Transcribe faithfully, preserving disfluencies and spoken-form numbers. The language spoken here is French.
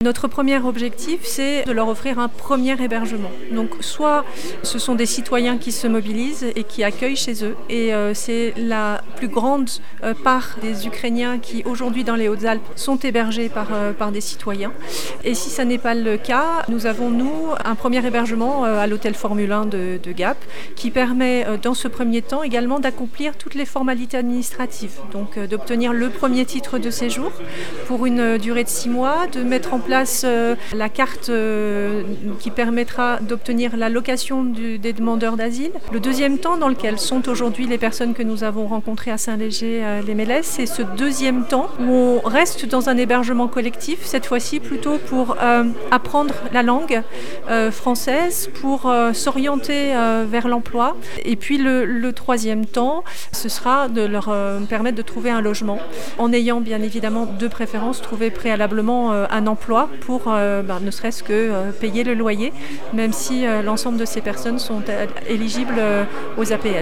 Notre premier objectif, c'est de leur offrir un premier hébergement. Donc soit ce sont des citoyens qui se mobilisent et qui accueillent chez eux. Et euh, c'est la plus grande euh, part des Ukrainiens qui aujourd'hui dans les Hautes-Alpes sont hébergés par, euh, par des citoyens. Et si ça n'est pas le cas, nous avons nous un premier hébergement euh, à l'hôtel Formule un de, de Gap qui permet euh, dans ce premier temps également d'accomplir toutes les formalités administratives. Donc euh, d'obtenir le premier titre de séjour pour une durée de six mois, de mettre en place place euh, la carte euh, qui permettra d'obtenir la location du, des demandeurs d'asile. Le deuxième temps dans lequel sont aujourd'hui les personnes que nous avons rencontrées à Saint-Léger-les Mélèzes, c'est ce deuxième temps où on reste dans un hébergement collectif, cette fois-ci plutôt pour euh, apprendre la langue euh, française, pour euh, s'orienter euh, vers l'emploi. Et puis le, le troisième temps, ce sera de leur euh, permettre de trouver un logement, en ayant bien évidemment de préférence trouvé préalablement euh, un emploi pour euh, ben, ne serait-ce que euh, payer le loyer, même si euh, l'ensemble de ces personnes sont euh, éligibles euh, aux A P L.